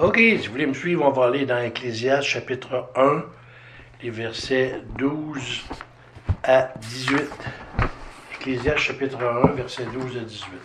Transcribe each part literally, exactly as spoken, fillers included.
OK, si vous voulez me suivre, on va aller dans Ecclésiaste chapitre un, les versets douze à dix-huit. Ecclésiaste chapitre un, versets douze à dix-huit.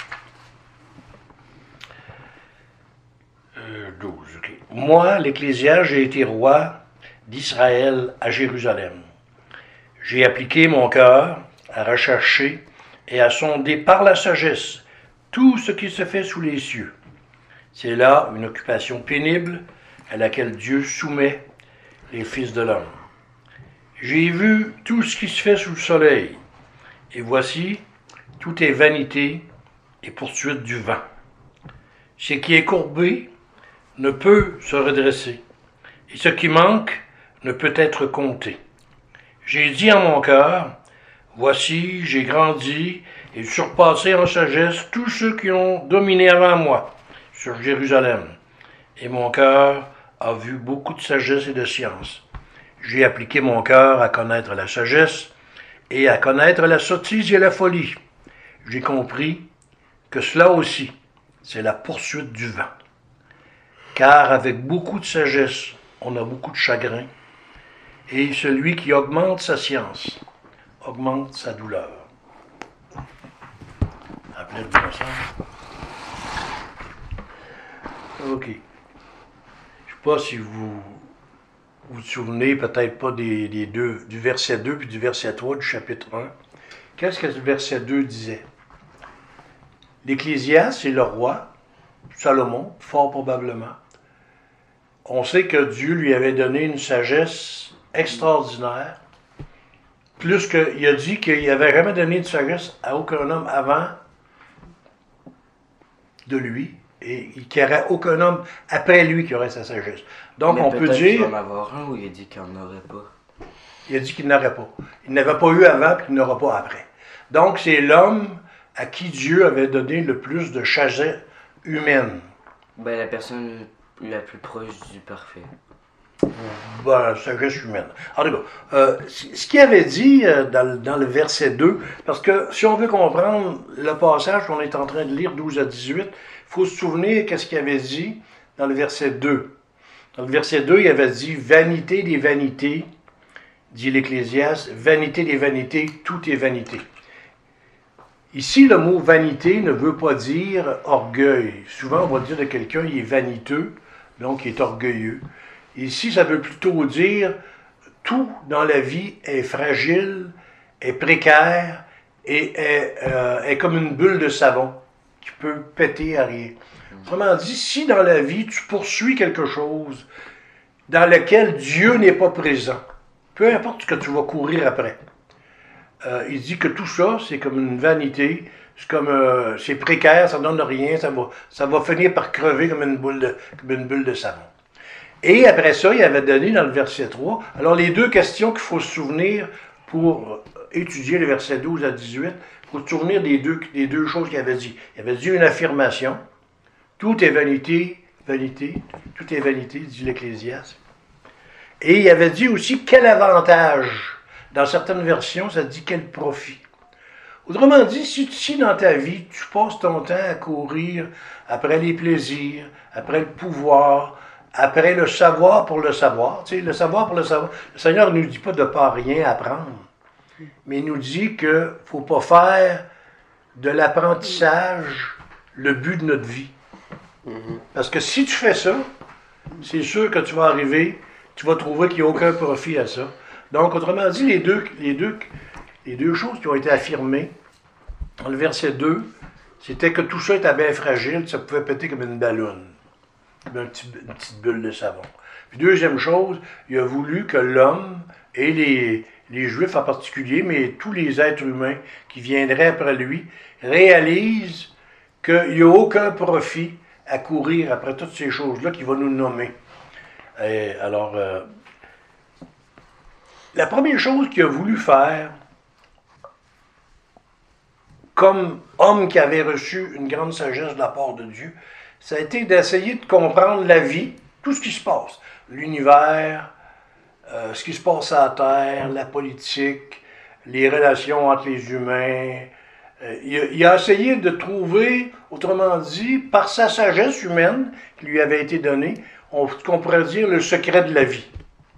Euh, douze, OK. Moi, l'Ecclésiaste, j'ai été roi d'Israël à Jérusalem. J'ai appliqué mon cœur à rechercher et à sonder par la sagesse tout ce qui se fait sous les cieux. C'est là une occupation pénible à laquelle Dieu soumet les fils de l'homme. J'ai vu tout ce qui se fait sous le soleil, et voici, tout est vanité et poursuite du vent. Ce qui est courbé ne peut se redresser, et ce qui manque ne peut être compté. J'ai dit en mon cœur, voici, j'ai grandi et surpassé en sagesse tous ceux qui ont dominé avant moi sur Jérusalem. Et mon cœur a vu beaucoup de sagesse et de science. J'ai appliqué mon cœur à connaître la sagesse et à connaître la sottise et la folie. J'ai compris que cela aussi, c'est la poursuite du vent. Car avec beaucoup de sagesse, on a beaucoup de chagrin, et celui qui augmente sa science augmente sa douleur. Appelez le bon sens. OK. Je ne sais pas si vous vous souvenez, peut-être pas des, des deux, du verset deux puis du verset trois du chapitre un. Qu'est-ce que le verset deux disait? L'Ecclésiaste, c'est le roi, Salomon, fort probablement. On sait que Dieu lui avait donné une sagesse extraordinaire, plus qu'il a dit qu'il n'avait jamais donné de sagesse à aucun homme avant de lui, et qu'il n'y aurait aucun homme après lui qui aurait sa sagesse. Donc Mais on peut dire... il va en avoir un, ou il a dit qu'il n'en aurait pas? Il a dit qu'il n'aurait pas. Il n'avait pas eu avant, puis il n'aura pas après. Donc c'est l'homme à qui Dieu avait donné le plus de sagesse humaine. Ben, la personne la plus proche du parfait. Ben, sagesse humaine. En tout cas, euh, ce qu'il avait dit euh, dans, le, dans le verset deux, parce que si on veut comprendre le passage qu'on est en train de lire, douze à dix-huit, il faut se souvenir qu'est-ce qu'il avait dit dans le verset deux. Dans le verset deux, il avait dit « Vanité des vanités », dit l'Ecclésiaste, « Vanité des vanités, tout est vanité ». Ici, le mot « vanité » ne veut pas dire orgueil. Souvent, on va dire de quelqu'un « il est vaniteux », donc il est orgueilleux. Ici, ça veut plutôt dire tout dans la vie est fragile, est précaire et est, euh, est comme une bulle de savon qui peut péter à rien. Autrement dit, si dans la vie tu poursuis quelque chose dans lequel Dieu n'est pas présent, peu importe ce que tu vas courir après, euh, il dit que tout ça, c'est comme une vanité, c'est comme euh, c'est précaire, ça ne donne rien, ça va, ça va finir par crever comme une boule de, comme une bulle de savon. Et après ça, il avait donné dans le verset trois, alors les deux questions qu'il faut se souvenir pour étudier le verset douze à dix-huit, il faut se souvenir des deux, des deux choses qu'il avait dit. Il avait dit une affirmation, tout est vanité, vanité, tout est vanité, dit l'Ecclésiaste. Et il avait dit aussi quel avantage. Dans certaines versions, ça dit quel profit. Autrement dit, si, si dans ta vie, tu passes ton temps à courir après les plaisirs, après le pouvoir, après le savoir pour le savoir, tu sais, le savoir pour le savoir, le Seigneur ne nous dit pas de ne pas rien apprendre, mais il nous dit qu'il ne faut pas faire de l'apprentissage le but de notre vie. Parce que si tu fais ça, c'est sûr que tu vas arriver, tu vas trouver qu'il n'y a aucun profit à ça. Donc, autrement dit, les deux, les deux, les deux choses qui ont été affirmées dans le verset deux, c'était que tout ça était bien fragile, ça pouvait péter comme une ballonne, comme une petite, une petite bulle de savon. Puis deuxième chose, il a voulu que l'homme et les, les Juifs en particulier, mais tous les êtres humains qui viendraient après lui, réalisent qu'il n'y a aucun profit à courir après toutes ces choses-là qu'il va nous nommer. Et alors, euh, la première chose qu'il a voulu faire, comme homme qui avait reçu une grande sagesse de la part de Dieu, ça a été d'essayer de comprendre la vie, tout ce qui se passe, l'univers, euh, ce qui se passe à la Terre, la politique, les relations entre les humains, Euh, il, a, il a essayé de trouver, autrement dit, par sa sagesse humaine qui lui avait été donnée, on, qu'on pourrait dire le secret de la vie.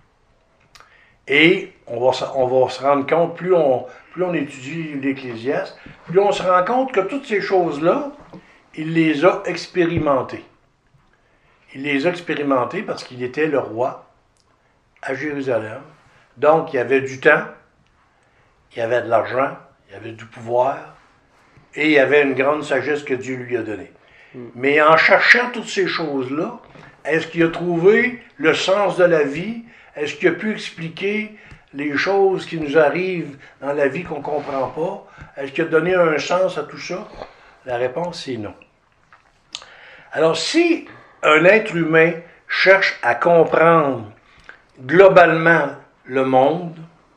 Et on va, on va se rendre compte, plus on, plus on étudie l'Ecclésiaste, plus on se rend compte que toutes ces choses-là, il les a expérimentées. Il les a expérimentées parce qu'il était le roi à Jérusalem. Donc, il y avait du temps, il y avait de l'argent, il y avait du pouvoir, et il y avait une grande sagesse que Dieu lui a donnée. Mm. Mais en cherchant toutes ces choses-là, est-ce qu'il a trouvé le sens de la vie? Est-ce qu'il a pu expliquer les choses qui nous arrivent dans la vie qu'on ne comprend pas? Est-ce qu'il a donné un sens à tout ça? La réponse, c'est non. Alors, si un être humain cherche à comprendre globalement le monde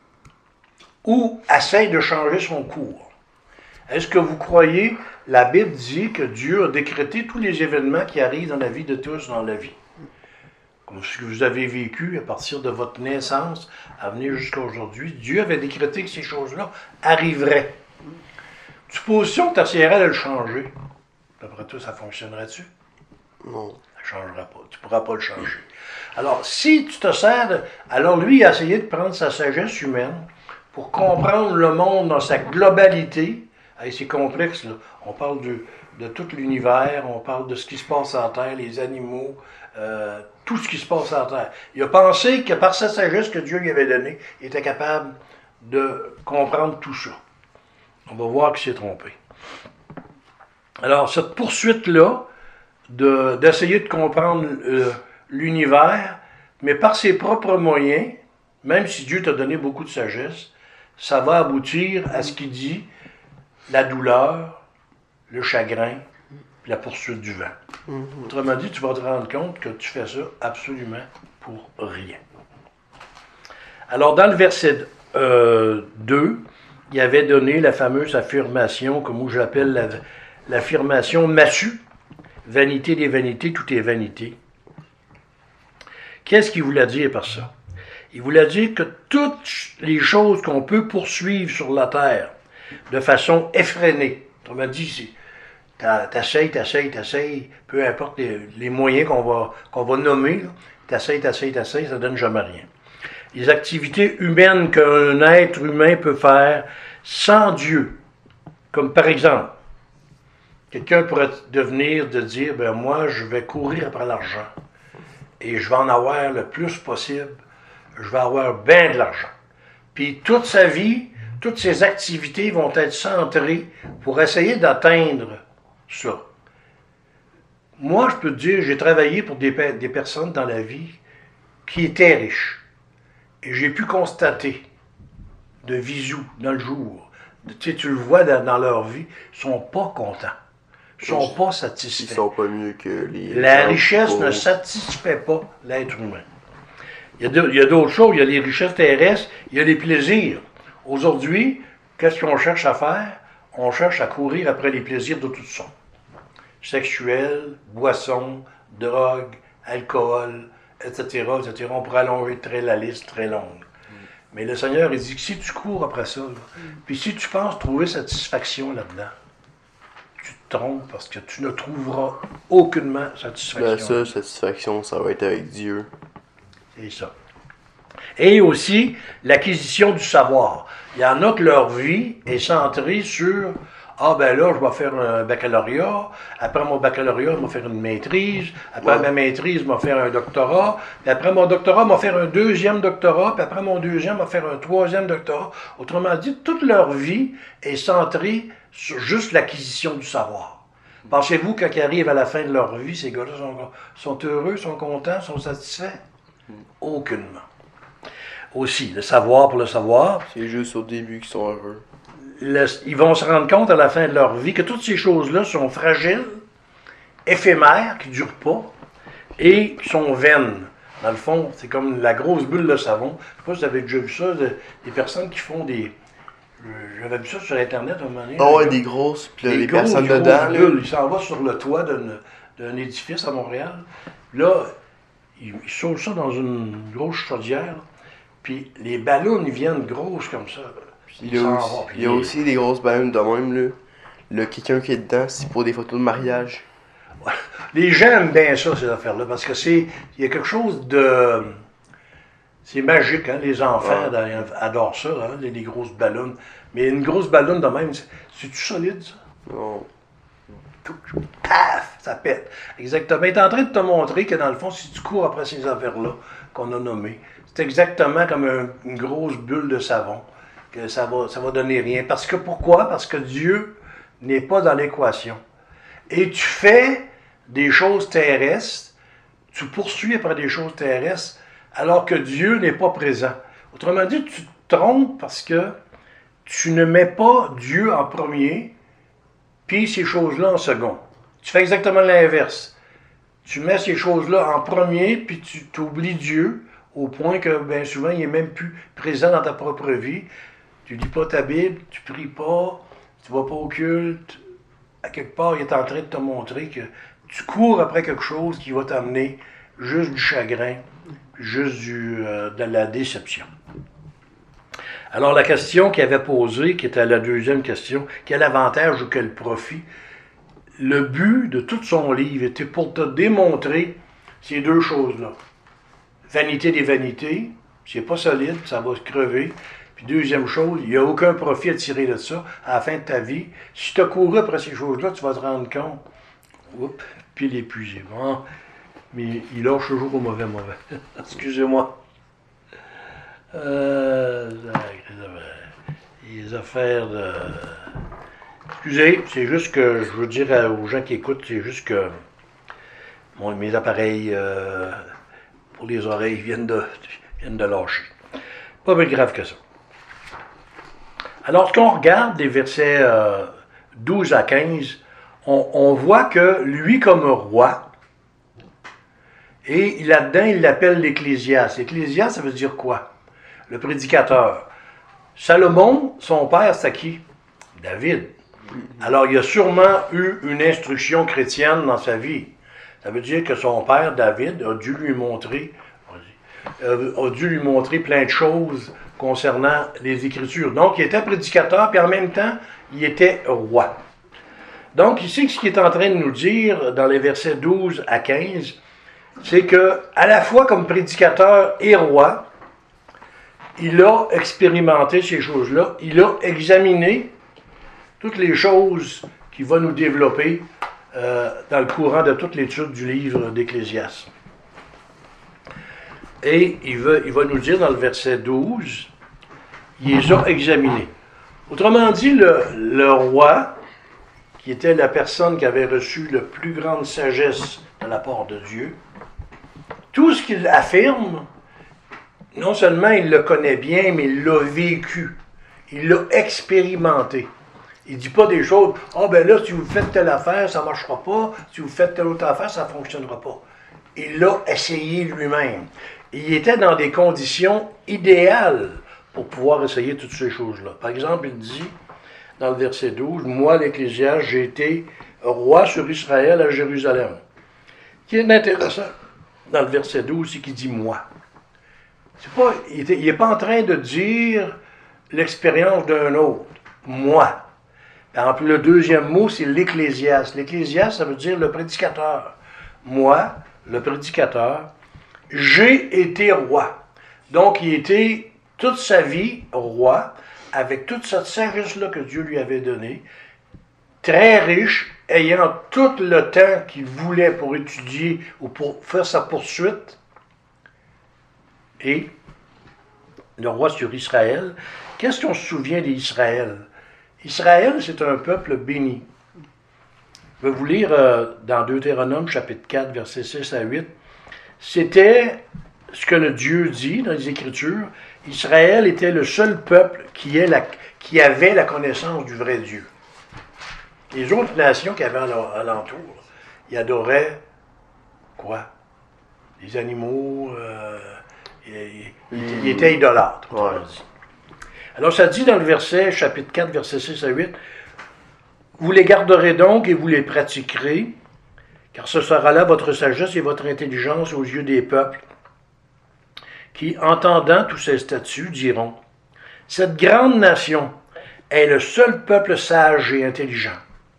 ou essaie de changer son cours, est-ce que vous croyez, la Bible dit que Dieu a décrété tous les événements qui arrivent dans la vie de tous dans la vie? Comme ce que vous avez vécu à partir de votre naissance à venir jusqu'à aujourd'hui, Dieu avait décrété que ces choses-là arriveraient. Supposition que tu essaierais de le changer. D'après toi, ça fonctionnerait-tu? Non. Ça ne changera pas. Tu ne pourras pas le changer. Alors, si tu te sers de... Alors, lui, il a essayé de prendre sa sagesse humaine pour comprendre le monde dans sa globalité. Hey, c'est complexe, là. On parle de, de tout l'univers, on parle de ce qui se passe sur la Terre, les animaux, euh, tout ce qui se passe sur la Terre. Il a pensé que par sa sagesse que Dieu lui avait donnée, il était capable de comprendre tout ça. On va voir qu'il s'est trompé. Alors, cette poursuite-là, de, d'essayer de comprendre euh, l'univers, mais par ses propres moyens, même si Dieu t'a donné beaucoup de sagesse, ça va aboutir à ce qu'il dit, la douleur, le chagrin, puis la poursuite du vent. Mm-hmm. Autrement dit, tu vas te rendre compte que tu fais ça absolument pour rien. Alors, dans le verset euh, deux, il avait donné la fameuse affirmation, comme j'appelle la, l'affirmation Massue, vanité des vanités, tout est vanité. Qu'est-ce qu'il voulait dire par ça? Il voulait dire que toutes les choses qu'on peut poursuivre sur la terre de façon effrénée, autrement dit, t'essayes, t'essayes, t'essayes, peu importe les, les moyens qu'on va, qu'on va nommer, t'essayes, t'essayes, t'essayes, ça ne donne jamais rien. Les activités humaines qu'un être humain peut faire sans Dieu, comme par exemple, quelqu'un pourrait devenir de dire, ben moi, je vais courir après l'argent et je vais en avoir le plus possible, je vais avoir bien de l'argent. Puis toute sa vie, toutes ses activités vont être centrées pour essayer d'atteindre ça. Moi, je peux te dire, j'ai travaillé pour des, des personnes dans la vie qui étaient riches. Et j'ai pu constater, de visu, dans le jour, tu sais, tu le vois dans, dans leur vie, ils ne sont pas contents. Ils ne sont pas satisfaits. Ils ne sont pas mieux que les... La richesse ne satisfait pas l'être humain. Il y a, de, il y a d'autres choses, il y a les richesses terrestres, il y a les plaisirs. Aujourd'hui, qu'est-ce qu'on cherche à faire? On cherche à courir après les plaisirs de toutes sortes. Sexuels, boissons, drogue, alcool, et cetera, et cetera. On pourrait allonger très la liste très longue. Mm. Mais le Seigneur, il dit que si tu cours après ça, là, mm. puis si tu penses trouver satisfaction là-dedans, tu te trompes parce que tu ne trouveras aucunement satisfaction. La seule satisfaction, ça va être avec Dieu. C'est ça. Et aussi, l'acquisition du savoir. Il y en a que leur vie est centrée sur « Ah ben là, je vais faire un baccalauréat, après mon baccalauréat, je vais faire une maîtrise, après ouais. ma maîtrise, je vais faire un doctorat, puis après mon doctorat, je vais faire un deuxième doctorat, puis après mon deuxième, je vais faire un troisième doctorat. » Autrement dit, toute leur vie est centrée sur juste l'acquisition du savoir. Pensez-vous, quand ils arrivent à la fin de leur vie, ces gars-là sont, sont heureux, sont contents, sont satisfaits? Aucunement. Aussi, le savoir pour le savoir. C'est juste au début qu'ils sont heureux. Le, ils vont se rendre compte à la fin de leur vie que toutes ces choses-là sont fragiles, éphémères, qui ne durent pas, et qui sont vaines. Dans le fond, c'est comme la grosse bulle de savon. Je ne sais pas si vous avez déjà vu ça, de, des personnes qui font des... J'avais vu ça sur Internet à un moment donné. Ah ouais, des grosses, puis des les grosses, personnes grosses dedans. Bulles. Ils s'en vont sur le toit d'un, d'un édifice à Montréal. Là, ils, ils sauvent ça dans une grosse chaudière, puis les ballons, ils viennent grosses comme ça. Il y a, aussi, il y a aussi des grosses ballons de même, là. Là, quelqu'un qui est dedans, c'est pour des photos de mariage. Les gens aiment bien ça, ces affaires-là, parce que c'est. Il y a quelque chose de. C'est magique, hein? Les enfants Ouais. dans- adorent ça, hein? Les, les grosses ballons. Mais une grosse ballonne de même, c'est- c'est-tu solide, ça? Non. Paf! Ça pète. Exactement. Il est en train de te montrer que dans le fond, si tu cours après ces affaires-là qu'on a nommées, c'est exactement comme un- une grosse bulle de savon, que ça va, ça va donner rien. Parce que pourquoi? Parce que Dieu n'est pas dans l'équation. Et tu fais des choses terrestres, tu poursuis après des choses terrestres, alors que Dieu n'est pas présent. Autrement dit, tu te trompes parce que tu ne mets pas Dieu en premier, puis ces choses-là en second. Tu fais exactement l'inverse. Tu mets ces choses-là en premier, puis tu t'oublies Dieu, au point que bien souvent, il n'est même plus présent dans ta propre vie. Tu lis pas ta Bible, tu pries pas, tu vas pas au culte. À quelque part, il est en train de te montrer que tu cours après quelque chose qui va t'amener juste du chagrin, juste du, euh, de la déception. Alors, la question qu'il avait posée, qui était la deuxième question, quel avantage ou quel profit? Le but de tout son livre était pour te démontrer ces deux choses-là. Vanité des vanités, c'est pas solide, ça va se crever. Puis deuxième chose, il n'y a aucun profit à tirer de ça à la fin de ta vie. Si tu as couru après ces choses-là, tu vas te rendre compte. Oups, puis l'épuisé. Bon, mais il lâche toujours au mauvais mauvais. Excusez-moi. Euh, les affaires de... Excusez, c'est juste que je veux dire aux gens qui écoutent, c'est juste que mon, mes appareils euh, pour les oreilles viennent de, viennent de lâcher. Pas plus grave que ça. Alors, quand on regarde les versets euh, douze à quinze, on, on voit que lui, comme roi, et là-dedans, il l'appelle l'Ecclésiaste. L'Ecclésiaste, ça veut dire quoi? Le prédicateur. Salomon, son père, c'est qui? David. Alors, il a sûrement eu une instruction chrétienne dans sa vie. Ça veut dire que son père, David, a dû lui montrer, a dû lui montrer plein de choses concernant les Écritures. Donc, il était prédicateur, puis en même temps, il était roi. Donc, ici, ce qu'il est en train de nous dire dans les versets douze à quinze, c'est que, à la fois comme prédicateur et roi, il a expérimenté ces choses-là, il a examiné toutes les choses qu'il va nous développer euh, dans le courant de toute l'étude du livre d'Ecclésiaste. Et il va, il va nous dire dans le verset douze, il les a examinés. Autrement dit, le, le roi, qui était la personne qui avait reçu la plus grande sagesse de la part de Dieu, tout ce qu'il affirme, non seulement il le connaît bien, mais il l'a vécu. Il l'a expérimenté. Il ne dit pas des choses, « Ah oh, ben là, si vous faites telle affaire, ça ne marchera pas. Si vous faites telle autre affaire, ça ne fonctionnera pas. » Il l'a essayé lui-même. Il était dans des conditions idéales pour pouvoir essayer toutes ces choses-là. Par exemple, il dit, dans le verset douze, « Moi, l'Ecclésiaste, j'ai été roi sur Israël à Jérusalem. » Ce qui est intéressant dans le verset douze, c'est qu'il dit « moi ». C'est pas, il n'est pas en train de dire l'expérience d'un autre. « Moi ». Par exemple, le deuxième mot, c'est l'Ecclésiaste. L'Ecclésiaste, ça veut dire le prédicateur. Moi, le prédicateur, j'ai été roi. Donc, il était toute sa vie roi, avec toute cette sagesse-là que Dieu lui avait donnée, très riche, ayant tout le temps qu'il voulait pour étudier ou pour faire sa poursuite. Et le roi sur Israël, qu'est-ce qu'on se souvient d'Israël? Israël, c'est un peuple béni. Je vais vous lire euh, dans Deutéronome, chapitre quatre, versets six à huit. C'était ce que le Dieu dit dans les Écritures. Israël était le seul peuple qui, est la, qui avait la connaissance du vrai Dieu. Les autres nations qui avaient alentour, ils adoraient quoi? Les animaux, euh, ils, ils, ils étaient idolâtres. Ouais. Alors, ça dit dans le verset, chapitre quatre, versets six à huit, « Vous les garderez donc et vous les pratiquerez, car ce sera là votre sagesse et votre intelligence aux yeux des peuples, qui, entendant tous ces statuts, diront, « Cette grande nation est le seul peuple sage et intelligent.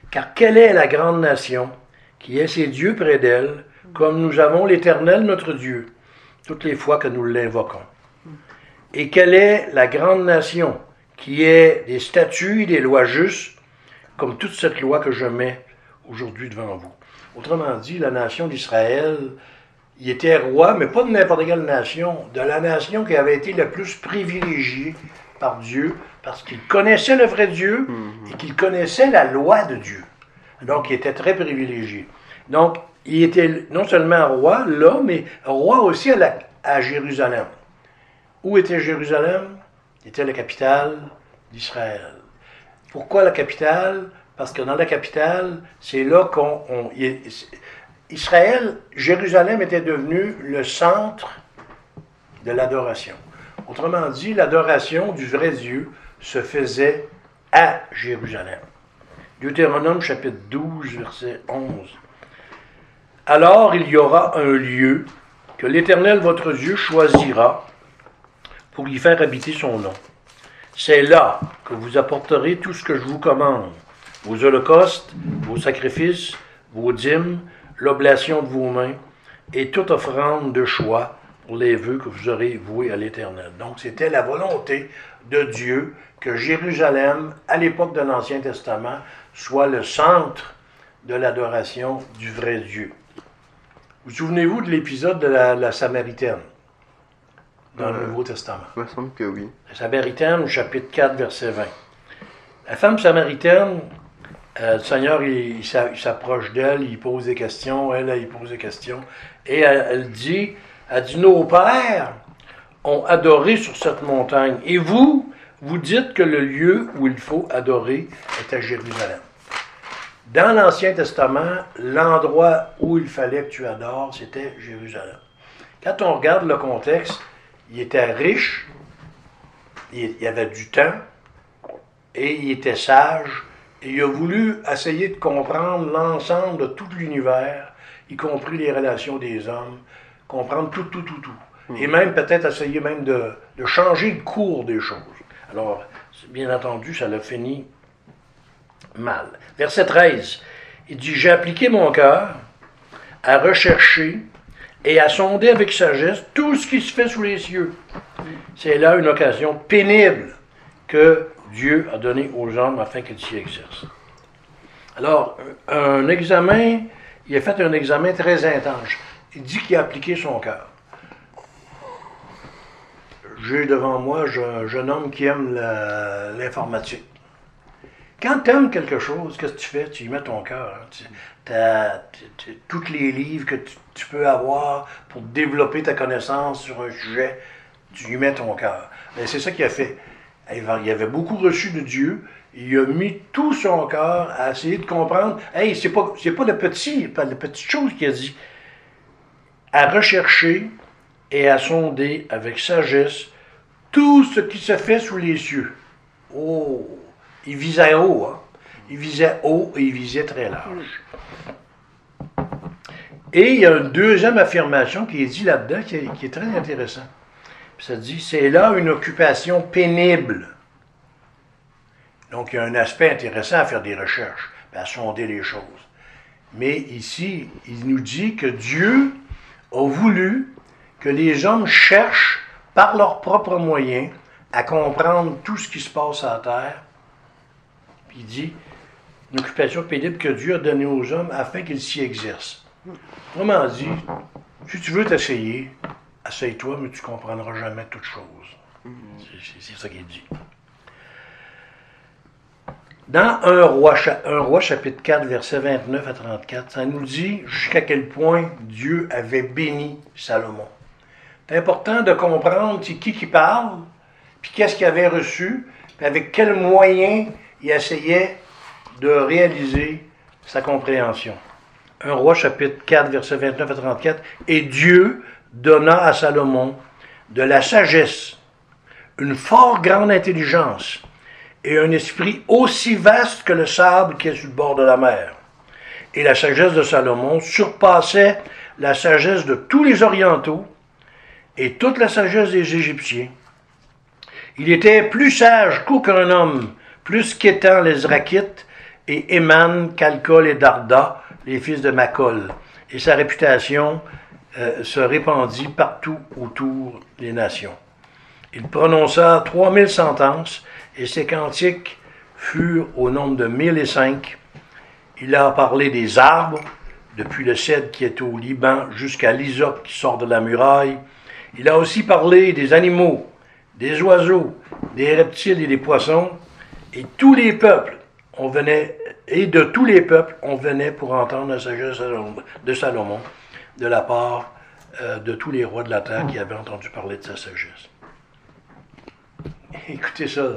Car quelle est la grande nation qui ait ses dieux près d'elle, comme nous avons l'Éternel notre Dieu, toutes les fois que nous l'invoquons? Et quelle est la grande nation qui ait des statuts et des lois justes, comme toute cette loi que je mets aujourd'hui devant vous? Autrement dit, la nation d'Israël, il était roi, mais pas de n'importe quelle nation, de la nation qui avait été la plus privilégiée par Dieu, parce qu'il connaissait le vrai Dieu et qu'il connaissait la loi de Dieu. Donc, il était très privilégié. Donc, il était non seulement roi, là, mais roi aussi à, la, à Jérusalem. Où était Jérusalem? Il était la capitale d'Israël. Pourquoi la capitale? Parce que dans la capitale, c'est là qu'on... on, il, Israël, Jérusalem était devenu le centre de l'adoration. Autrement dit, l'adoration du vrai Dieu se faisait à Jérusalem. Deutéronome chapitre douze, verset onze. Alors il y aura un lieu que l'Éternel votre Dieu choisira pour y faire habiter son nom. C'est là que vous apporterez tout ce que je vous commande, vos holocaustes, vos sacrifices, vos dîmes, l'oblation de vos mains et toute offrande de choix pour les vœux que vous aurez voués à l'Éternel. Donc, c'était la volonté de Dieu que Jérusalem, à l'époque de l'Ancien Testament, soit le centre de l'adoration du vrai Dieu. Vous souvenez-vous de l'épisode de la, la Samaritaine dans euh, le Nouveau Testament? Il me semble que oui. La Samaritaine, chapitre quatre, verset vingt. La femme samaritaine, euh, le Seigneur, il, il s'approche d'elle, il pose des questions, elle, elle pose des questions, et elle, elle dit, elle dit, nos pères ont adoré sur cette montagne, et vous, vous dites que le lieu où il faut adorer est à Jérusalem. Dans l'Ancien Testament, l'endroit où il fallait que tu adores, c'était Jérusalem. Quand on regarde le contexte, il était riche, il y avait du temps, et il était sage, et il a voulu essayer de comprendre l'ensemble de tout l'univers, y compris les relations des hommes, comprendre tout, tout, tout, tout. Mmh. Et même peut-être essayer même de, de changer le cours des choses. Alors, bien entendu, ça l'a fini mal. Verset treize, il dit « J'ai appliqué mon cœur à rechercher et à sonder avec sagesse tout ce qui se fait sous les cieux. » C'est là une occasion pénible que Dieu a donnée aux hommes afin qu'ils s'y exercent. Alors, un examen, il a fait un examen très intense. Il dit qu'il a appliqué son cœur. J'ai devant moi un jeune homme qui aime la, l'informatique. Quand tu aimes quelque chose, qu'est-ce que tu fais? Tu y mets ton cœur. Hein. Tous les livres que tu, tu peux avoir pour développer ta connaissance sur un sujet, tu y mets ton cœur. Mais c'est ça qu'il a fait. Il avait beaucoup reçu de Dieu. Il a mis tout son cœur à essayer de comprendre. Hey, c'est pas, c'est pas le petit, pas la petite chose qu'il a dit. À rechercher et à sonder avec sagesse tout ce qui se fait sous les cieux. Oh! Il visait haut, hein? Il visait haut et il visait très large. Et il y a une deuxième affirmation qui est dit là-dedans qui est, qui est très intéressante. Ça dit, c'est là une occupation pénible. Donc, il y a un aspect intéressant à faire des recherches, à sonder les choses. Mais ici, il nous dit que Dieu a voulu que les hommes cherchent par leurs propres moyens à comprendre tout ce qui se passe à la terre. Puis il dit, une occupation pénible que Dieu a donnée aux hommes afin qu'ils s'y exercent. Autrement dit, si tu veux t'essayer, essaye-toi, mais tu ne comprendras jamais toutes choses. C'est, c'est ça qu'il dit. Dans un roi, un roi chapitre quatre, versets vingt-neuf à trente-quatre, ça nous dit jusqu'à quel point Dieu avait béni Salomon. C'est important de comprendre c'est qui qui parle, puis qu'est-ce qu'il avait reçu, puis avec quels moyens il essayait de réaliser sa compréhension. Un roi chapitre quatre, versets vingt-neuf à trente-quatre, « Et Dieu donna à Salomon de la sagesse, une fort grande intelligence, et un esprit aussi vaste que le sable qui est sur le bord de la mer. Et la sagesse de Salomon surpassait la sagesse de tous les Orientaux et toute la sagesse des Égyptiens. Il était plus sage qu'aucun homme, plus qu'étant les Zrakites et Éman, Calcol et Darda, les fils de Macol. Et sa réputation euh, se répandit partout autour des nations. Il prononça trois mille sentences, et ses cantiques furent au nombre de mille et cinq. Il a parlé des arbres, depuis le cèdre qui est au Liban jusqu'à l'hysope qui sort de la muraille. Il a aussi parlé des animaux, des oiseaux, des reptiles et des poissons, et tous les peuples, on venait, et de tous les peuples, on venait pour entendre la sagesse de Salomon, de la part euh, de tous les rois de la terre qui avaient entendu parler de sa sagesse. Écoutez ça.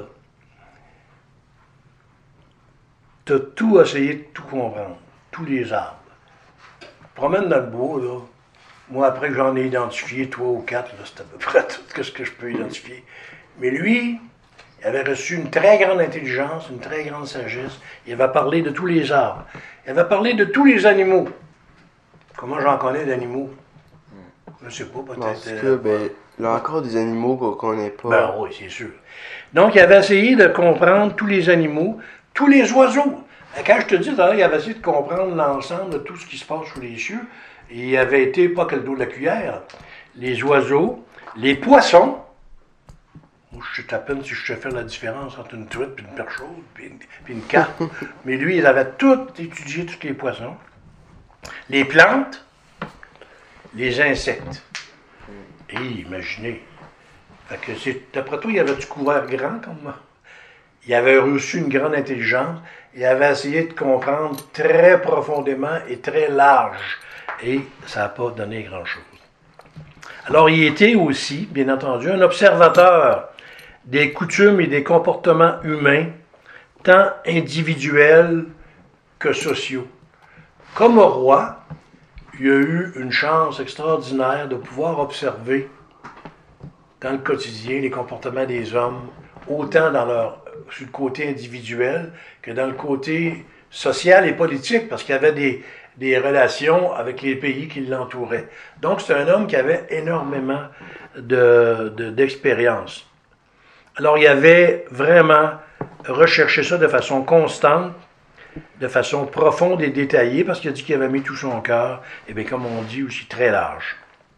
Tu as tout essayé de tout comprendre, tous les arbres. Promène dans le bois, là. Moi, après que j'en ai identifié trois ou quatre, là, c'est à peu près tout ce que je peux identifier. Mais lui, il avait reçu une très grande intelligence, une très grande sagesse. Il avait parlé de tous les arbres. Il avait parlé de tous les animaux. Comment j'en connais d'animaux? Je ne sais pas, peut-être. Parce que, ben, il y a encore des animaux qu'on connaît pas. Ben oui, c'est sûr. Donc, il avait essayé de comprendre tous les animaux, tous les oiseaux. Quand je te dis, il avait essayé de comprendre l'ensemble de tout ce qui se passe sous les cieux. Et il avait été, pas que le dos de la cuillère, les oiseaux, les poissons. Moi, je sais à peine si je sais faire la différence entre une truite, puis une perche chaude, puis une, puis une carpe. Mais lui, il avait tout étudié, tous les poissons. Les plantes, les insectes. Et imaginez. Fait que c'est, d'après toi, il avait du couvert grand comme moi. Il avait reçu une grande intelligence. Il avait essayé de comprendre très profondément et très large. Et ça n'a pas donné grand-chose. Alors, il était aussi, bien entendu, un observateur des coutumes et des comportements humains, tant individuels que sociaux. Comme roi, il a eu une chance extraordinaire de pouvoir observer dans le quotidien les comportements des hommes, autant dans leur, sur le côté individuel que dans le côté social et politique, parce qu'il y avait des, des relations avec les pays qui l'entouraient. Donc, c'est un homme qui avait énormément de, de, d'expérience. Alors, il avait vraiment recherché ça de façon constante, de façon profonde et détaillée, parce qu'il a dit qu'il avait mis tout son cœur, et bien, comme on dit, aussi très large.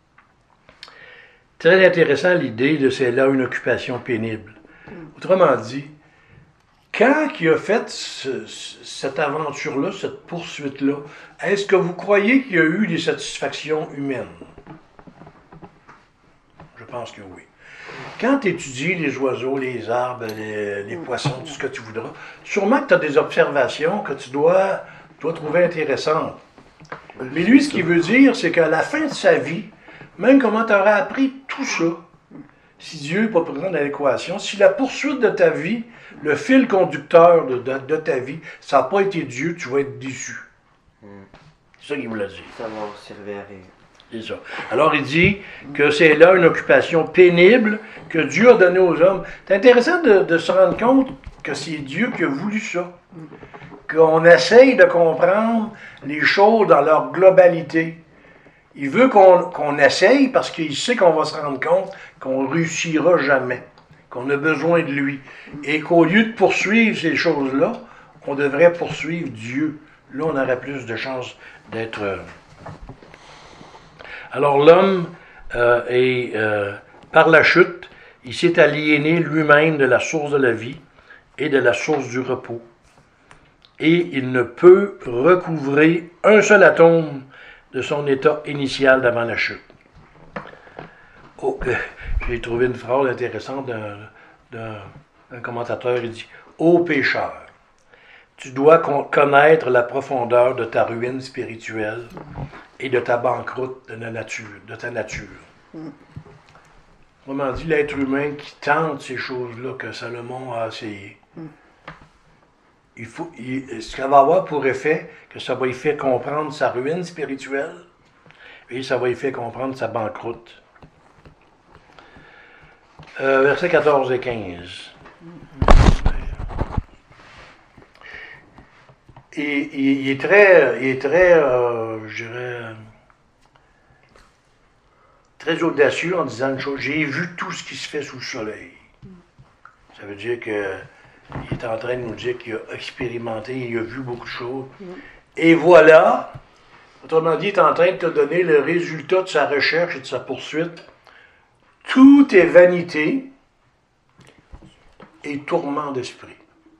Très intéressant l'idée de c'est là une occupation pénible. Autrement dit, quand il a fait ce, cette aventure-là, cette poursuite-là, est-ce que vous croyez qu'il y a eu des satisfactions humaines? Je pense que oui. Quand tu étudies les oiseaux, les arbres, les, les poissons, tout ce que tu voudras, sûrement que tu as des observations que tu dois, dois trouver intéressantes. Mais lui, ce qu'il veut dire, c'est qu'à la fin de sa vie, même comment tu aurais appris tout ça, si Dieu n'est pas présent dans l'équation, si la poursuite de ta vie, le fil conducteur de, de, de ta vie, ça n'a pas été Dieu, tu vas être déçu. C'est ça qu'il voulait dire. Ça va servir à rien. C'est ça. Alors il dit que c'est là une occupation pénible que Dieu a donnée aux hommes. C'est intéressant de, de se rendre compte que c'est Dieu qui a voulu ça. Qu'on essaye de comprendre les choses dans leur globalité. Il veut qu'on, qu'on essaye parce qu'il sait qu'on va se rendre compte qu'on ne réussira jamais, qu'on a besoin de lui. Et qu'au lieu de poursuivre ces choses-là, on devrait poursuivre Dieu. Là, on aurait plus de chances d'être... Euh... Alors l'homme euh, est, euh, par la chute, il s'est aliéné lui-même de la source de la vie et de la source du repos. Et il ne peut recouvrer un seul atome de son état initial d'avant la chute. Oh, euh, j'ai trouvé une phrase intéressante d'un, d'un, d'un commentateur, il dit « Ô pécheur, tu dois connaître la profondeur de ta ruine spirituelle et de ta banqueroute de, la nature, de ta nature. » Autrement dit, l'être humain qui tente ces choses-là que Salomon a essayé, il faut, il, ce ça va avoir pour effet que ça va lui faire comprendre sa ruine spirituelle et ça va lui faire comprendre sa banqueroute. Euh, versets quatorze et quinze. Et, il, il est très, il est très, euh, je dirais, très audacieux en disant une chose. J'ai vu tout ce qui se fait sous le soleil. Ça veut dire que il est en train de nous dire qu'il a expérimenté, il a vu beaucoup de choses. Mm. Et voilà, autrement dit, il est en train de te donner le résultat de sa recherche et de sa poursuite. Tout est vanité et tourment d'esprit.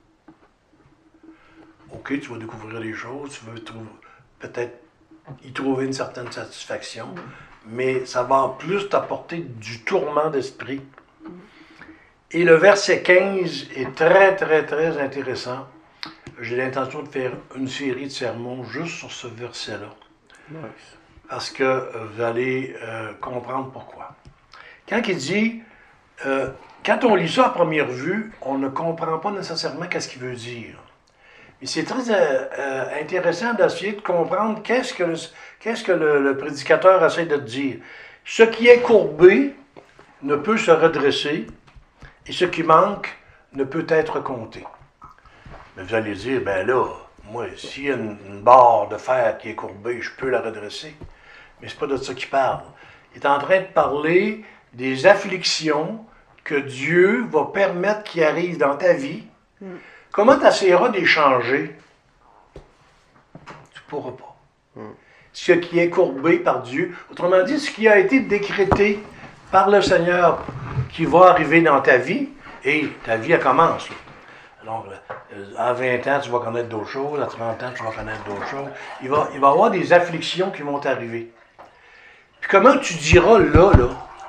OK, tu vas découvrir des choses, tu veux trouver, peut-être y trouver une certaine satisfaction, mm. mais ça va en plus t'apporter du tourment d'esprit. Mm. Et le verset quinze est très, très, très intéressant. J'ai l'intention de faire une série de sermons juste sur ce verset-là. Nice. Parce que vous allez euh, comprendre pourquoi. Quand il dit, euh, quand on lit ça à première vue, on ne comprend pas nécessairement qu'est-ce qu'il veut dire. Mais c'est très euh, euh, intéressant d'essayer de comprendre qu'est-ce que le, qu'est-ce que le, le prédicateur essaie de dire. Ce qui est courbé ne peut se redresser et ce qui manque ne peut être compté. Mais vous allez dire, ben là, moi, s'il y a une, une barre de fer qui est courbée, je peux la redresser. Mais c'est pas de ça qu'il parle. Il est en train de parler des afflictions que Dieu va permettre qui arrivent dans ta vie. Mm. Comment tu essaieras de les changer? Tu ne pourras pas. Mm. Ce qui est courbé par Dieu, autrement dit, ce qui a été décrété par le Seigneur qui va arriver dans ta vie, et ta vie, elle commence. Là. Alors, à vingt ans, tu vas connaître d'autres choses, à trente ans, tu vas connaître d'autres choses. Il va, il va y avoir des afflictions qui vont arriver. Puis comment tu diras là, là,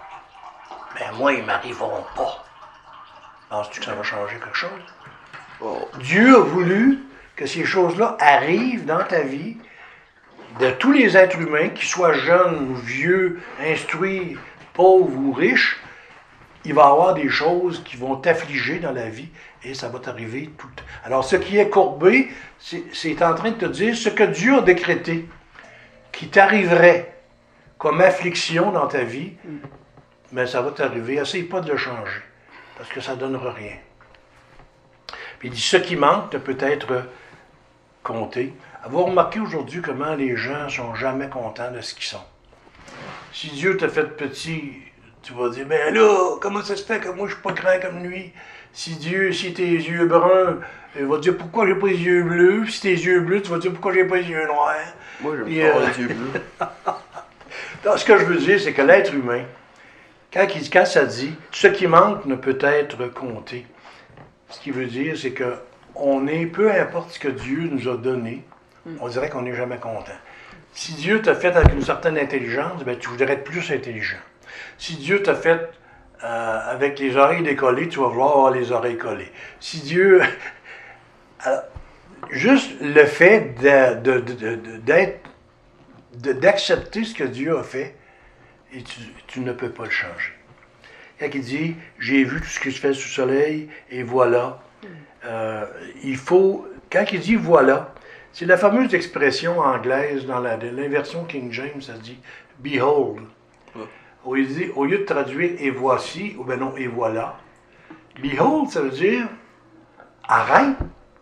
ben moi, ils ne m'arriveront pas. Penses-tu que ça va changer quelque chose? Oh. Dieu a voulu que ces choses-là arrivent dans ta vie, de tous les êtres humains, qu'ils soient jeunes ou vieux, instruits, pauvres ou riches, il va y avoir des choses qui vont t'affliger dans la vie et ça va t'arriver tout. Alors, ce qui est courbé, c'est, c'est en train de te dire ce que Dieu a décrété, qui t'arriverait comme affliction dans ta vie, mais ça va t'arriver. Essaye pas de le changer, parce que ça ne donnera rien. Puis il dit, ce qui manque ne peut être compté. Avez-vous remarqué aujourd'hui comment les gens ne sont jamais contents de ce qu'ils sont? Si Dieu t'a fait petit, tu vas dire, ben là, comment ça se fait que moi je suis pas grand comme lui? Si Dieu, si tes yeux bruns, il va te dire pourquoi j'ai pas les yeux bleus. Si tes yeux bleus, tu vas te dire pourquoi j'ai pas les yeux noirs. Moi, j'aime Puis, pas euh... les yeux bleus. Donc, ce que je veux dire, c'est que l'être humain, quand, il, quand ça dit, ce qui manque ne peut être compté. Ce qui veut dire, c'est que on est, peu importe ce que Dieu nous a donné, on dirait qu'on n'est jamais content. Si Dieu t'a fait avec une certaine intelligence, ben, tu voudrais être plus intelligent. Si Dieu t'a fait euh, avec les oreilles décollées, tu vas vouloir avoir les oreilles collées. Si Dieu... Alors, juste le fait de, de, de, de, d'être, de, d'accepter ce que Dieu a fait, et tu, tu ne peux pas le changer. Quand il dit, j'ai vu tout ce qui se fait sous le soleil, et voilà, euh, il faut... Quand il dit voilà, c'est la fameuse expression anglaise dans la, l'inversion King James, ça dit « behold ». Au lieu, de, au lieu de traduire « et voici » ou ben non « et voilà », « behold » ça veut dire « arrête,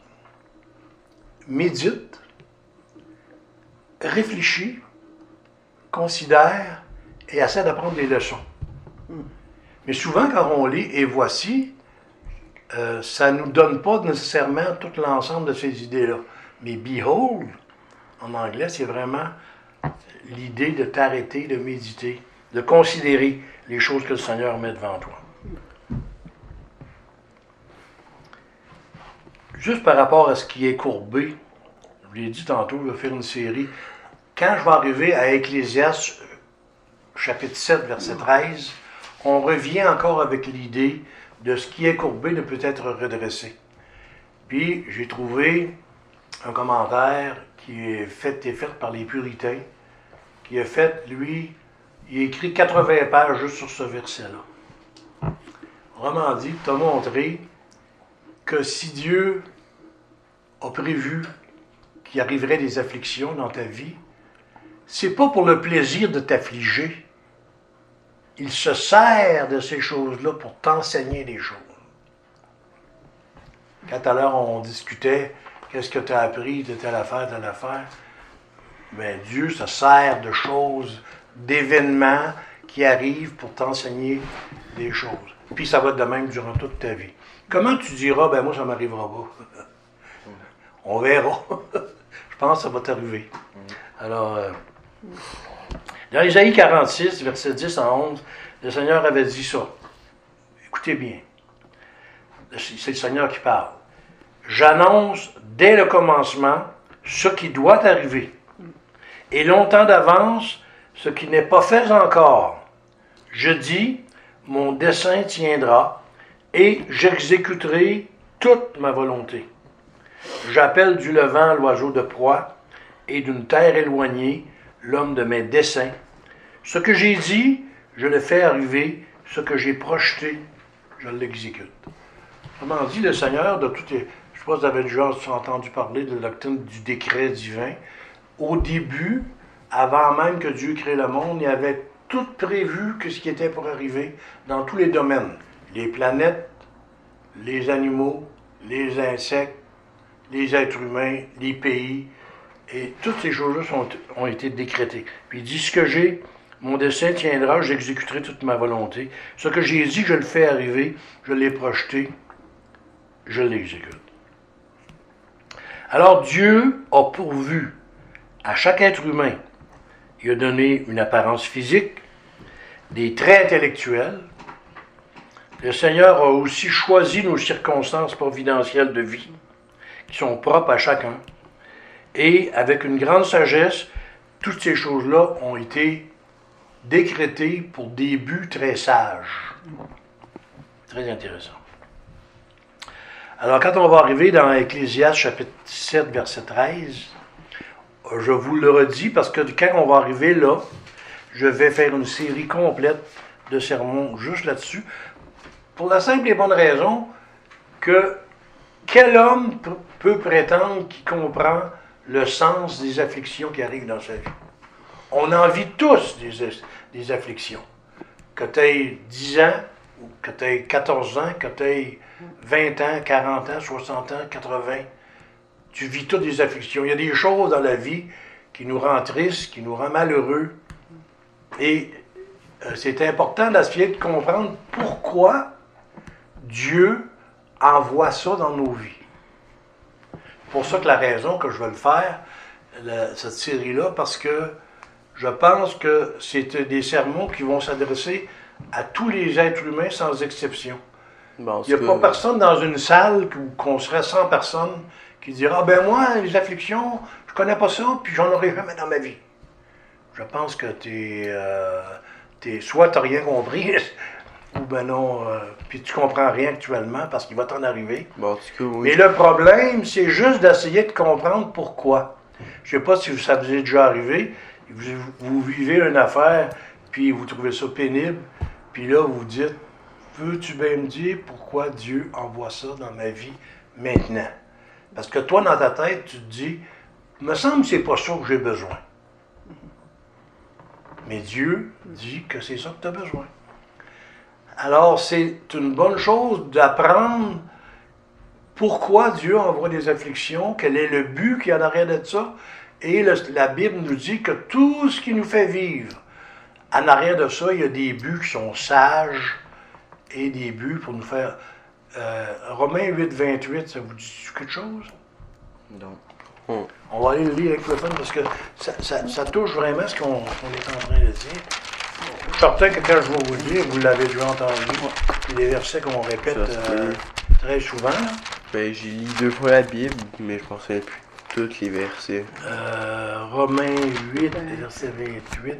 médite, réfléchis, considère et essaie d'apprendre des leçons ». Mais souvent, quand on lit « et voici », euh, ça ne nous donne pas nécessairement tout l'ensemble de ces idées-là. Mais « behold », en anglais, c'est vraiment l'idée de t'arrêter, de méditer, de considérer les choses que le Seigneur met devant toi. Juste par rapport à ce qui est courbé, je vous l'ai dit tantôt, je vais faire une série. Quand je vais arriver à Ecclésiaste, chapitre sept, verset treize, on revient encore avec l'idée de ce qui est courbé ne peut être redressé. Puis, j'ai trouvé un commentaire qui est fait, est fait par les puritains, qui a fait, lui, il a écrit quatre-vingts pages juste sur ce verset-là. Autrement dit, il t'a montré que si Dieu a prévu qu'il arriverait des afflictions dans ta vie, c'est pas pour le plaisir de t'affliger. Il se sert de ces choses-là pour t'enseigner des choses. Quand tout à l'heure on discutait, qu'est-ce que tu as appris de telle affaire, telle affaire, bien Dieu se sert de choses, d'événements qui arrivent pour t'enseigner des choses. puis ça va être de même durant toute ta vie. Comment tu diras, ben moi, ça m'arrivera pas? On verra. Je pense que ça va t'arriver. Alors, euh, dans Isaïe quarante-six, versets dix à onze, le Seigneur avait dit ça. Écoutez bien. C'est le Seigneur qui parle. J'annonce dès le commencement ce qui doit arriver, et longtemps d'avance ce qui n'est pas fait encore. Je dis, mon dessein tiendra, et j'exécuterai toute ma volonté. J'appelle du levant l'oiseau de proie, et d'une terre éloignée l'homme de mes desseins. Ce que j'ai dit, je le fais arriver, ce que j'ai projeté, je l'exécute. Autrement dit, le Seigneur, de toutes les... Je ne sais pas si vous avez déjà entendu parler de la doctrine du décret divin. Au début, avant même que Dieu crée le monde, il avait tout prévu que ce qui était pour arriver dans tous les domaines. Les planètes, les animaux, les insectes, les êtres humains, les pays, et toutes ces choses-là sont, ont été décrétées. Puis il dit, ce que j'ai, mon dessein tiendra, j'exécuterai toute ma volonté. Ce que j'ai dit, je le fais arriver, je l'ai projeté, je l'exécute. Alors Dieu a pourvu à chaque être humain, il a donné une apparence physique, des traits intellectuels. Le Seigneur a aussi choisi nos circonstances providentielles de vie, qui sont propres à chacun. Et avec une grande sagesse, toutes ces choses-là ont été décrétées pour des buts très sages. Très intéressant. Alors, quand on va arriver dans Ecclésiaste chapitre sept, verset treize, je vous le redis parce que quand on va arriver là, je vais faire une série complète de sermons juste là-dessus, pour la simple et bonne raison que quel homme peut prétendre qu'il comprend le sens des afflictions qui arrivent dans sa vie? On en vit tous des, des afflictions. Que tu aies dix ans, ou que tu aies quatorze ans, que tu aies vingt ans, quarante ans, soixante ans, quatre-vingts, tu vis toutes des afflictions. Il y a des choses dans la vie qui nous rendent tristes, qui nous rendent malheureux. Et euh, c'est important d'essayer de comprendre pourquoi Dieu envoie ça dans nos vies. C'est pour ça que la raison que je veux le faire, la, cette série-là, parce que je pense que c'est des sermons qui vont s'adresser à tous les êtres humains sans exception. Bon, Il n'y a pas personne dans une salle où qu'on serait cent personnes qui dira « Ah ben moi, les afflictions, je connais pas ça, puis j'en aurai jamais dans ma vie. » Je pense que t'es, euh, t'es, soit tu n'as rien compris, ou ben non, euh, puis tu comprends rien actuellement parce qu'il va t'en arriver. Bon, en tout cas, oui. Mais le problème, c'est juste d'essayer de comprendre pourquoi. Je ne sais pas si ça vous est déjà arrivé, vous, vous vivez une affaire, puis vous trouvez ça pénible, puis là, vous vous dites, veux-tu bien me dire pourquoi Dieu envoie ça dans ma vie maintenant? Parce que toi, dans ta tête, tu te dis, me semble que c'est pas ça que j'ai besoin. Mais Dieu dit que c'est ça que tu as besoin. Alors, c'est une bonne chose d'apprendre pourquoi Dieu envoie des afflictions, quel est le but qu'il y a en arrière de ça. Et le, la Bible nous dit que tout ce qui nous fait vivre, en arrière de ça, il y a des buts qui sont sages et des buts pour nous faire... Euh, Romains huit, vingt-huit, ça vous dit quelque chose? Non. Hum. On va aller le lire avec le fun parce que ça, ça, ça touche vraiment ce qu'on, qu'on est en train de dire. Je suis certain que quand je vais vous le dire, vous l'avez déjà entendu. C'est des versets qu'on répète euh, très souvent. Là. Ben, j'ai lu deux fois la Bible, mais je ne pensais plus tous les versets. Euh, Romains huit, verset vingt-huit.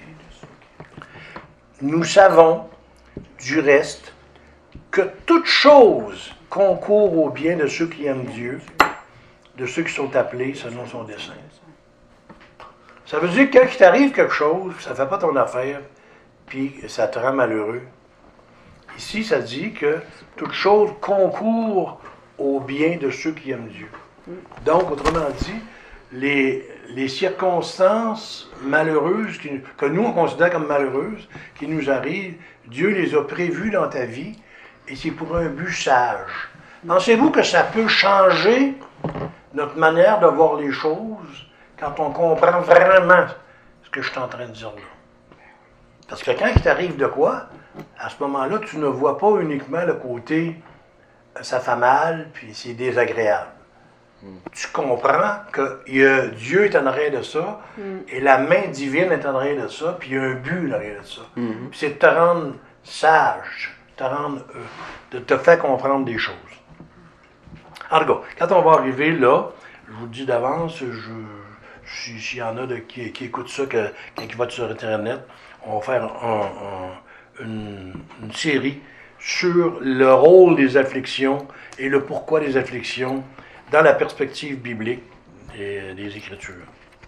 Nous savons, du reste, que toute chose concourt au bien de ceux qui aiment Dieu, de ceux qui sont appelés selon son dessein. Ça veut dire que quand il t'arrive quelque chose, ça ne fait pas ton affaire, puis ça te rend malheureux. Ici, ça dit que toute chose concourt au bien de ceux qui aiment Dieu. Donc, autrement dit, les, les circonstances malheureuses, qui, que nous on considère comme malheureuses, qui nous arrivent, Dieu les a prévues dans ta vie, et c'est pour un but sage. Pensez-vous que ça peut changer notre manière de voir les choses quand on comprend vraiment ce que je suis en train de dire là? Parce que quand il t'arrive de quoi, à ce moment-là, tu ne vois pas uniquement le côté « ça fait mal, puis c'est désagréable ». Tu comprends que il y a, Dieu est en arrière de ça, Mm. et la main divine est en arrière de ça, puis il y a un but en arrière de ça. Mhm. Puis c'est de te rendre sage, de te rendre, euh, de te faire comprendre des choses. En tout cas, quand on va arriver là, je vous le dis d'avance, je, si- s'il y en a de, qui, qui écoutent ça, que, quand ils vont sur Internet, on va faire un- un- une, une série sur le rôle des afflictions et le pourquoi des afflictions dans la perspective biblique des, des Écritures.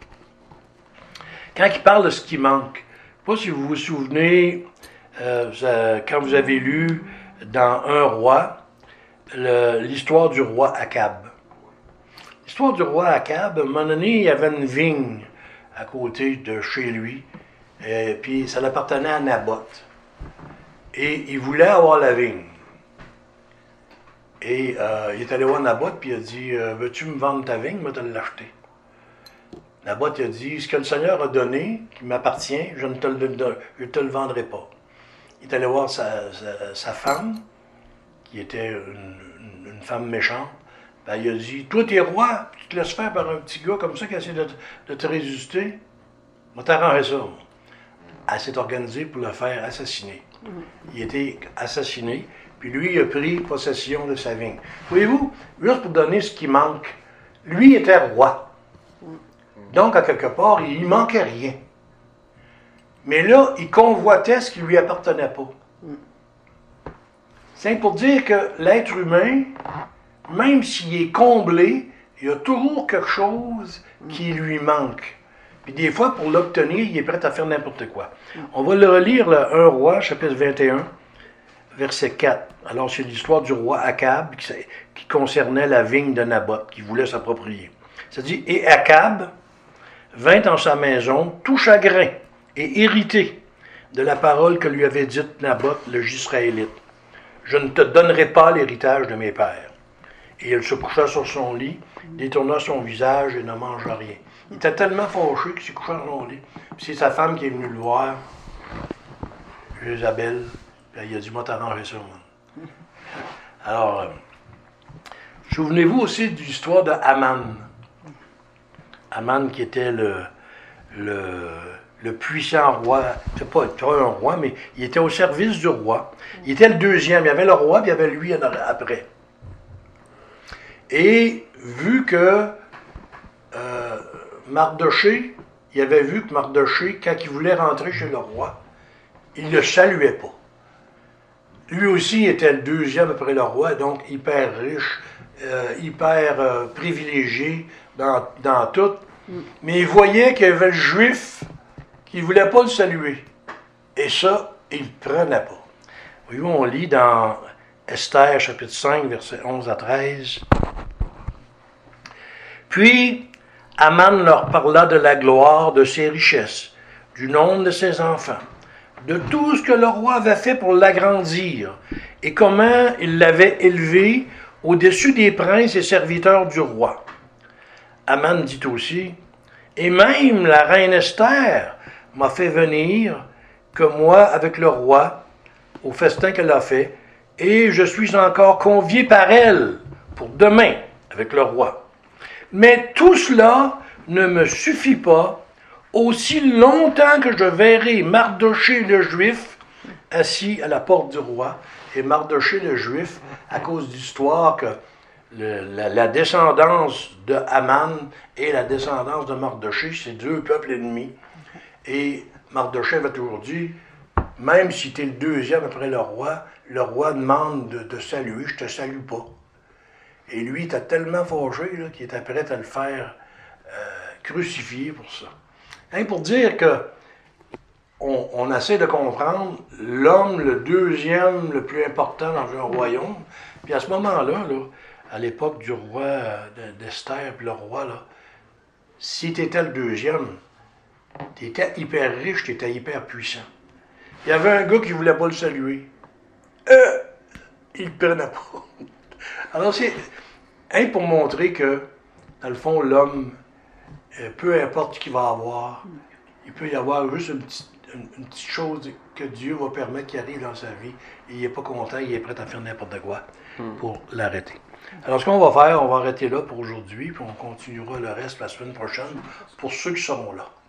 Quand il parle de ce qui manque, je ne sais pas si vous vous souvenez, euh, ça- quand vous avez lu dans Un roi, le- l'histoire du roi Akab. L'histoire du roi Akab, à un moment donné, il y avait une vigne à côté de chez lui, et puis ça appartenait à Naboth. Et il voulait avoir la vigne. Et euh, il est allé voir Naboth, puis il a dit euh, veux-tu me vendre ta vigne, moi te l'acheter. Naboth il a dit ce que le Seigneur a donné, qui m'appartient, je ne te le, je te le vendrai pas. Il est allé voir sa, sa, sa femme, qui était une, une, une femme méchante. Ben, il a dit toi, t'es roi, tu te laisses faire par un petit gars comme ça qui essaie de, de te résister. On t'arranger ça. Moi. Elle s'est organisée pour le faire assassiner. Il a été assassiné. Puis lui, il a pris possession de sa vigne. Voyez-vous, juste pour donner ce qui manque, lui était roi. Donc, à quelque part, il ne manquait rien. Mais là, il convoitait ce qui ne lui appartenait pas. C'est pour dire que l'être humain, même s'il est comblé, il y a toujours quelque chose qui lui manque. Puis des fois, pour l'obtenir, il est prêt à faire n'importe quoi. On va le relire, là, un roi, chapitre vingt et un. Verset quatre. Alors, c'est l'histoire du roi Akab qui, qui concernait la vigne de Naboth, qui voulait s'approprier. Ça dit, et Akab vint en sa maison tout chagrin et irrité de la parole que lui avait dite Naboth, le Jisraélite. Je ne te donnerai pas l'héritage de mes pères. Et il se coucha sur son lit, détourna son visage et ne mangea rien. Il était tellement fâché qu'il s'est couché dans son lit. Puis c'est sa femme qui est venue le voir, Jézabel. Puis il a dit, moi, t'arranger ça, moi. Alors, euh, souvenez-vous aussi de l'histoire de Haman. Haman qui était le, le, le puissant roi, c'est pas, pas un roi, mais il était au service du roi. Il était le deuxième, il y avait le roi, puis il y avait lui après. Et vu que euh, Mardoché, il avait vu que Mardoché, quand il voulait rentrer chez le roi, il ne le saluait pas. Lui aussi était le deuxième après le roi, donc hyper riche, euh, hyper euh, privilégié dans, dans tout. Mais il voyait qu'il y avait le juif qui ne voulait pas le saluer. Et ça, il ne le prenait pas. Voyez-vous, on lit dans Esther, chapitre cinq, versets onze à treize. Puis, Haman leur parla de la gloire de ses richesses, du nombre de ses enfants, de tout ce que le roi avait fait pour l'agrandir, et comment il l'avait élevé au-dessus des princes et serviteurs du roi. Haman dit aussi, « Et même la reine Esther m'a fait venir, que moi, avec le roi, au festin qu'elle a fait, et je suis encore convié par elle pour demain avec le roi. Mais tout cela ne me suffit pas, aussi longtemps que je verrai Mardoché le Juif assis à la porte du roi. » Et Mardoché le Juif, à cause d'histoire que le, la, la descendance de Haman et la descendance de Mardoché, c'est deux peuples ennemis. Et Mardoché avait toujours dit, même si tu es le deuxième après le roi, le roi demande de, de saluer, je ne te salue pas. Et lui, il était tellement fâché là, qu'il était prêt à le faire euh, crucifier pour ça. Hein, pour dire que on, on essaie de comprendre l'homme, le deuxième, le plus important dans un royaume. Puis à ce moment-là, là, à l'époque du roi d'Esther, puis le roi, là, si tu étais le deuxième, tu étais hyper riche, tu étais hyper puissant. Il y avait un gars qui ne voulait pas le saluer. Euh, il ne le prenait pas. Alors c'est hein, pour montrer que, dans le fond, l'homme, peu importe ce qu'il va avoir, il peut y avoir juste une petite, une, une petite chose que Dieu va permettre qu'il arrive dans sa vie, et il n'est pas content, il est prêt à faire n'importe quoi Hmm. pour l'arrêter. Alors, ce qu'on va faire, on va arrêter là pour aujourd'hui, puis on continuera le reste la semaine prochaine pour ceux qui seront là.